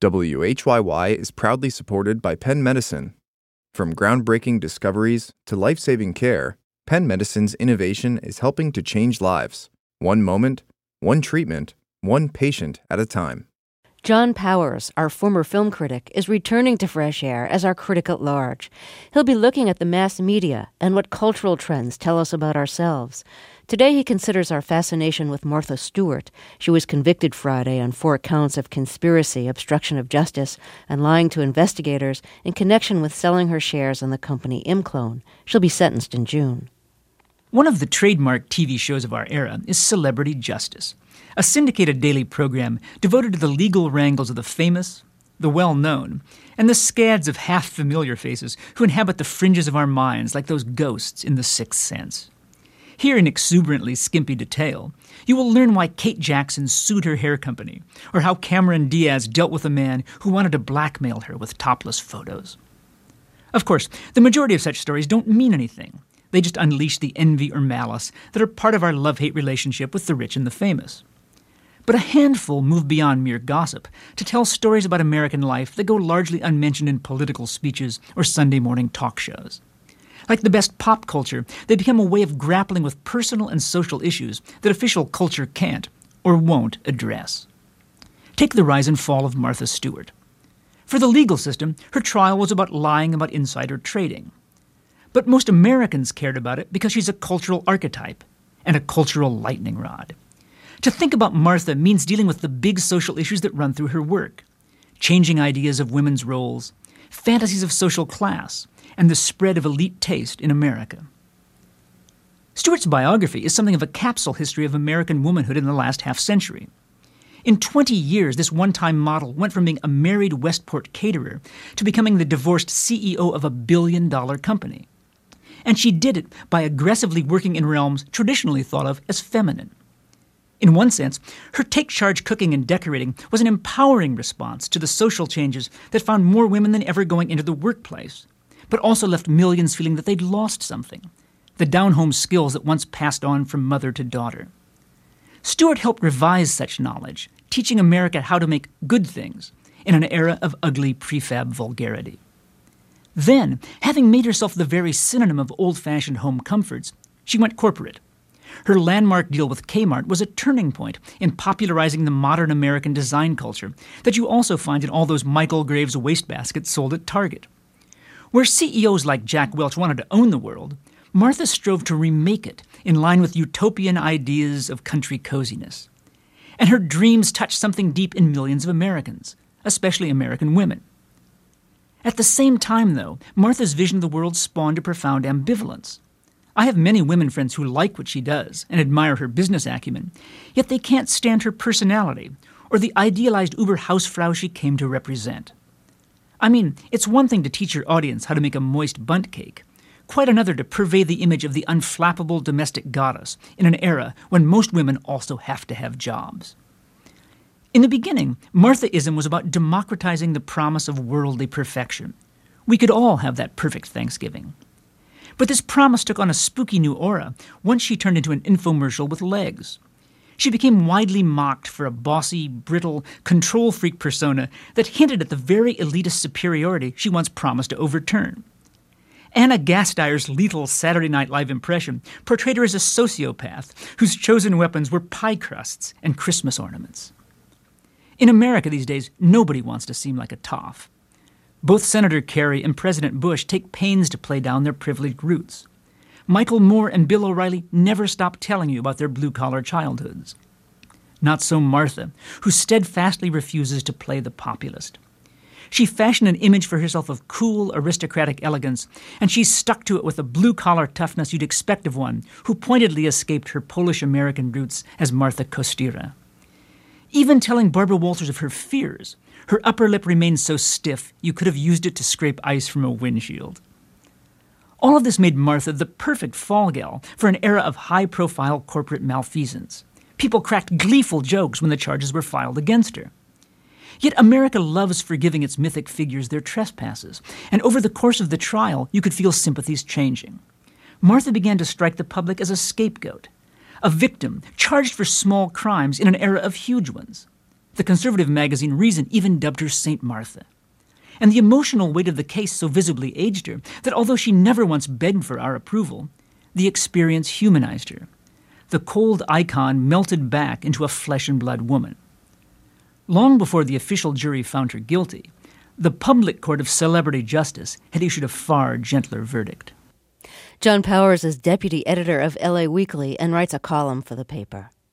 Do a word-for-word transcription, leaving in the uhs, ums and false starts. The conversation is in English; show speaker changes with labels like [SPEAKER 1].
[SPEAKER 1] W H Y Y is proudly supported by Penn Medicine. From groundbreaking discoveries to life-saving care, Penn Medicine's innovation is helping to change lives, one moment, one treatment, one patient at a time.
[SPEAKER 2] John Powers, our former film critic, is returning to Fresh Air as our critic at large. He'll be looking at the mass media and what cultural trends tell us about ourselves. Today he considers our fascination with Martha Stewart. She was convicted Friday on four counts of conspiracy, obstruction of justice, and lying to investigators in connection with selling her shares in the company ImClone. She'll be sentenced in June.
[SPEAKER 3] One of the trademark T V shows of our era is Celebrity Justice, a syndicated daily program devoted to the legal wrangles of the famous, the well-known, and the scads of half-familiar faces who inhabit the fringes of our minds like those ghosts in The Sixth Sense. Here in exuberantly skimpy detail, you will learn why Kate Jackson sued her hair company, or how Cameron Diaz dealt with a man who wanted to blackmail her with topless photos. Of course, the majority of such stories don't mean anything. They just unleash the envy or malice that are part of our love-hate relationship with the rich and the famous. But a handful move beyond mere gossip to tell stories about American life that go largely unmentioned in political speeches or Sunday morning talk shows. Like the best pop culture, they become a way of grappling with personal and social issues that official culture can't or won't address. Take the rise and fall of Martha Stewart. For the legal system, her trial was about lying about insider trading. But most Americans cared about it because she's a cultural archetype and a cultural lightning rod. To think about Martha means dealing with the big social issues that run through her work. Changing ideas of women's roles, fantasies of social class, and the spread of elite taste in America. Stewart's biography is something of a capsule history of American womanhood in the last half-century. In twenty years, this one-time model went from being a married Westport caterer to becoming the divorced C E O of a billion-dollar company. And she did it by aggressively working in realms traditionally thought of as feminine. In one sense, her take-charge cooking and decorating was an empowering response to the social changes that found more women than ever going into the workplace, but also left millions feeling that they'd lost something, the down-home skills that once passed on from mother to daughter. Stewart helped revise such knowledge, teaching America how to make good things in an era of ugly prefab vulgarity. Then, having made herself the very synonym of old-fashioned home comforts, she went corporate. Her landmark deal with Kmart was a turning point in popularizing the modern American design culture that you also find in all those Michael Graves wastebaskets sold at Target. Where C E Os like Jack Welch wanted to own the world, Martha strove to remake it in line with utopian ideas of country coziness. And her dreams touched something deep in millions of Americans, especially American women. At the same time, though, Martha's vision of the world spawned a profound ambivalence. I have many women friends who like what she does and admire her business acumen, yet they can't stand her personality or the idealized Uber-Hausfrau she came to represent. I mean, it's one thing to teach your audience how to make a moist bundt cake, quite another to purvey the image of the unflappable domestic goddess in an era when most women also have to have jobs. In the beginning, Marthaism was about democratizing the promise of worldly perfection. We could all have that perfect Thanksgiving. But this promise took on a spooky new aura once she turned into an infomercial with legs. She became widely mocked for a bossy, brittle, control-freak persona that hinted at the very elitist superiority she once promised to overturn. Anna Gasteyer's lethal Saturday Night Live impression portrayed her as a sociopath whose chosen weapons were pie crusts and Christmas ornaments. In America these days, nobody wants to seem like a toff. Both Senator Kerry and President Bush take pains to play down their privileged roots. Michael Moore and Bill O'Reilly never stop telling you about their blue-collar childhoods. Not so Martha, who steadfastly refuses to play the populist. She fashioned an image for herself of cool, aristocratic elegance, and she's stuck to it with the blue-collar toughness you'd expect of one who pointedly escaped her Polish-American roots as Martha Kostira. Even telling Barbara Walters of her fears, her upper lip remained so stiff you could have used it to scrape ice from a windshield. All of this made Martha the perfect fall gal for an era of high-profile corporate malfeasance. People cracked gleeful jokes when the charges were filed against her. Yet America loves forgiving its mythic figures their trespasses, and over the course of the trial, you could feel sympathies changing. Martha began to strike the public as a scapegoat, a victim charged for small crimes in an era of huge ones. The conservative magazine Reason even dubbed her Saint Martha. And the emotional weight of the case so visibly aged her that although she never once begged for our approval, the experience humanized her. The cold icon melted back into a flesh-and-blood woman. Long before the official jury found her guilty, the public court of celebrity justice had issued a far gentler verdict.
[SPEAKER 2] John Powers is deputy editor of L A Weekly and writes a column for the paper.